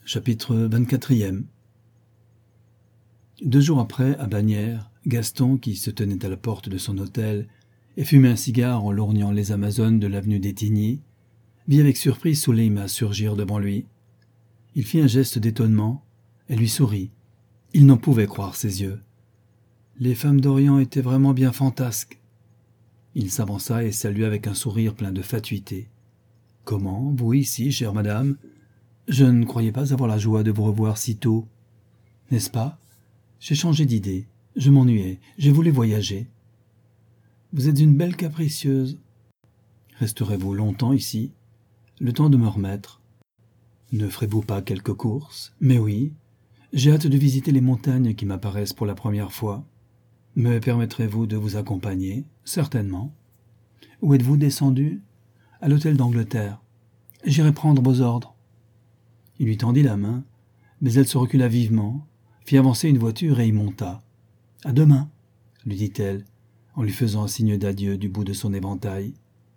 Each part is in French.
Chapitre 24e. 2 jours après, à Bagnères, Gaston, qui se tenait à la porte de son hôtel et fumait un cigare en lorgnant les Amazones de l'avenue des Tigny, vit avec surprise Souleyma surgir devant lui. Il fit un geste d'étonnement, elle lui sourit. Il n'en pouvait croire ses yeux. Les femmes d'Orient étaient vraiment bien fantasques. Il s'avança et salua avec un sourire plein de fatuité. « Comment, vous ici, chère madame ? Je ne croyais pas avoir la joie de vous revoir si tôt. N'est-ce pas ? J'ai changé d'idée. Je m'ennuyais. J'ai voulu voyager. Vous êtes une belle capricieuse. Resterez-vous longtemps ici ? Le temps de me remettre. Ne ferez-vous pas quelques courses ? Mais oui. J'ai hâte de visiter les montagnes qui m'apparaissent pour la première fois. Me permettrez-vous de vous accompagner ? Certainement. Où êtes-vous descendu ? À l'hôtel d'Angleterre. J'irai prendre vos ordres. Il lui tendit la main, mais elle se recula vivement, fit avancer une voiture et y monta. « À demain !» lui dit-elle, en lui faisant un signe d'adieu du bout de son éventail.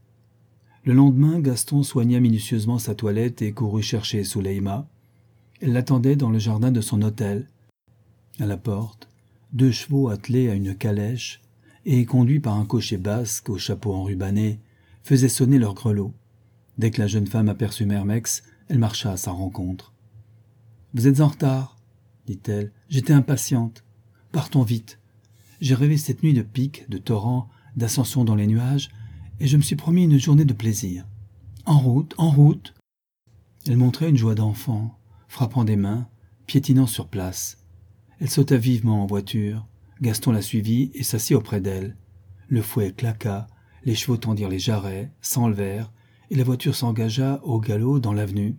Le lendemain, Gaston soigna minutieusement sa toilette et courut chercher Souleyma. Elle l'attendait dans le jardin de son hôtel. À la porte, 2 chevaux attelés à une calèche et conduits par un cocher basque au chapeau enrubanné faisaient sonner leurs grelots. Dès que la jeune femme aperçut Mermex, elle marcha à sa rencontre. « Vous êtes en retard, » dit-elle. « J'étais impatiente. Partons vite. J'ai rêvé cette nuit de pics, de torrents, d'ascensions dans les nuages, et je me suis promis une journée de plaisir. En route, en route !» Elle montrait une joie d'enfant, frappant des mains, piétinant sur place. Elle sauta vivement en voiture. Gaston la suivit et s'assit auprès d'elle. Le fouet claqua, les chevaux tendirent les jarrets, s'enlevèrent, et la voiture s'engagea au galop dans l'avenue.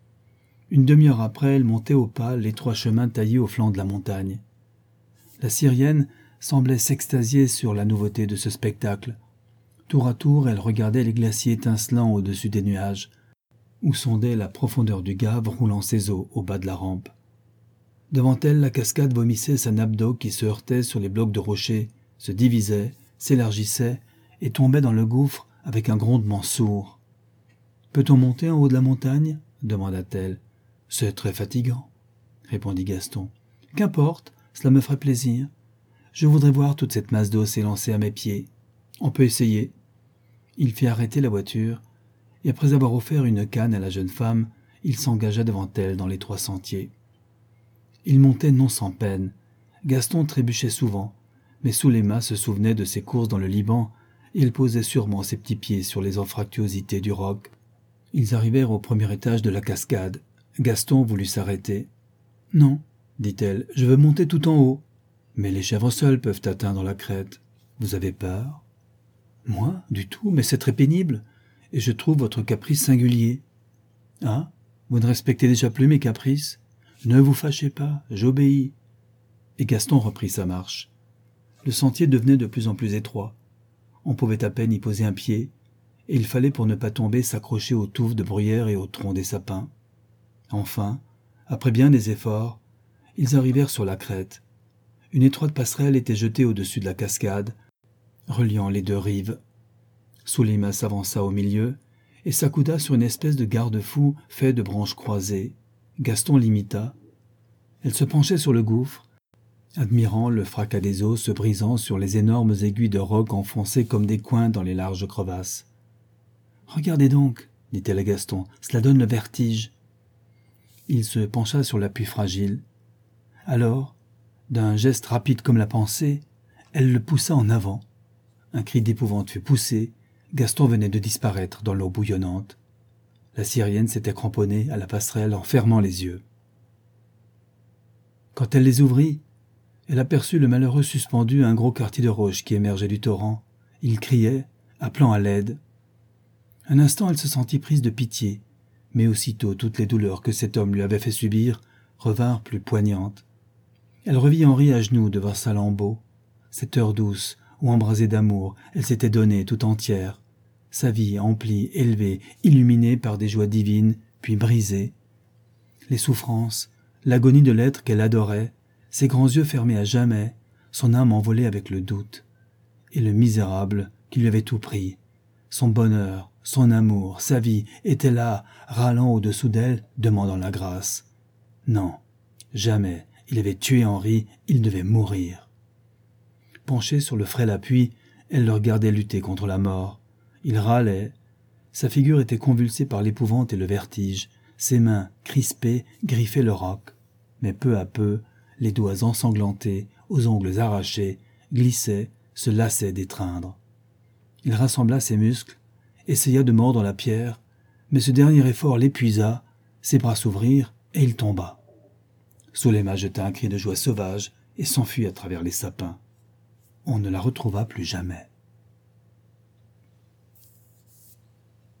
Une demi-heure après, elle montait au pas l'étroit chemin taillé au flanc de la montagne. La Syrienne semblait s'extasier sur la nouveauté de ce spectacle. Tour à tour, elle regardait les glaciers étincelants au-dessus des nuages, où sondait la profondeur du Gave roulant ses eaux au bas de la rampe. Devant elle, la cascade vomissait sa nappe d'eau qui se heurtait sur les blocs de rochers, se divisait, s'élargissait et tombait dans le gouffre avec un grondement sourd. « Peut-on monter en haut de la montagne ?» demanda-t-elle. « C'est très fatigant, » répondit Gaston. « Qu'importe, cela me ferait plaisir. Je voudrais voir toute cette masse d'eau s'élancer à mes pieds. On peut essayer. » Il fit arrêter la voiture, et après avoir offert une canne à la jeune femme, il s'engagea devant elle dans l'étroit sentier. Il montait non sans peine. Gaston trébuchait souvent, mais Souleyma se souvenait de ses courses dans le Liban, et elle posait sûrement ses petits pieds sur les anfractuosités du roc. Ils arrivèrent au premier étage de la cascade. Gaston voulut s'arrêter. « Non, » dit-elle, « je veux monter tout en haut. Mais les chèvres seules peuvent atteindre la crête. Vous avez peur ?»« Moi, du tout, mais c'est très pénible, et je trouve votre caprice singulier. »« Ah, vous ne respectez déjà plus mes caprices ? Ne vous fâchez pas, j'obéis. » Et Gaston reprit sa marche. Le sentier devenait de plus en plus étroit. On pouvait à peine y poser un pied, et il fallait pour ne pas tomber s'accrocher aux touffes de bruyère et aux troncs des sapins. Enfin, après bien des efforts, ils arrivèrent sur la crête. Une étroite passerelle était jetée au-dessus de la cascade, reliant les 2 rives. Souleyma s'avança au milieu et s'accouda sur une espèce de garde-fou fait de branches croisées. Gaston l'imita. Elle se penchait sur le gouffre, admirant le fracas des eaux se brisant sur les énormes aiguilles de roc enfoncées comme des coins dans les larges crevasses. « Regardez donc, » dit-elle à Gaston, « cela donne le vertige. » Il se pencha sur l'appui fragile. Alors, d'un geste rapide comme la pensée, elle le poussa en avant. Un cri d'épouvante fut poussé. Gaston venait de disparaître dans l'eau bouillonnante. La Syrienne s'était cramponnée à la passerelle en fermant les yeux. Quand elle les ouvrit, elle aperçut le malheureux suspendu à un gros quartier de roche qui émergeait du torrent. Il criait, appelant à l'aide. Un instant, elle se sentit prise de pitié, mais aussitôt toutes les douleurs que cet homme lui avait fait subir revinrent plus poignantes. Elle revit Henri à genoux devant sa lambeau, cette heure douce où, embrasée d'amour, elle s'était donnée tout entière, sa vie emplie, élevée, illuminée par des joies divines, puis brisée. Les souffrances, l'agonie de l'être qu'elle adorait, ses grands yeux fermés à jamais, son âme envolée avec le doute, et le misérable qui lui avait tout pris. Son bonheur, son amour, sa vie étaient là, râlant au-dessous d'elle, demandant la grâce. Non, jamais. Il avait tué Henri, il devait mourir. Penchée sur le frêle appui, elle le regardait lutter contre la mort. Il râlait. Sa figure était convulsée par l'épouvante et le vertige. Ses mains, crispées, griffaient le roc. Mais peu à peu, les doigts ensanglantés, aux ongles arrachés, glissaient, se lassaient d'étreindre. Il rassembla ses muscles, essaya de mordre la pierre, mais ce dernier effort l'épuisa, ses bras s'ouvrirent et il tomba. Souleyma jeta un cri de joie sauvage et s'enfuit à travers les sapins. On ne la retrouva plus jamais.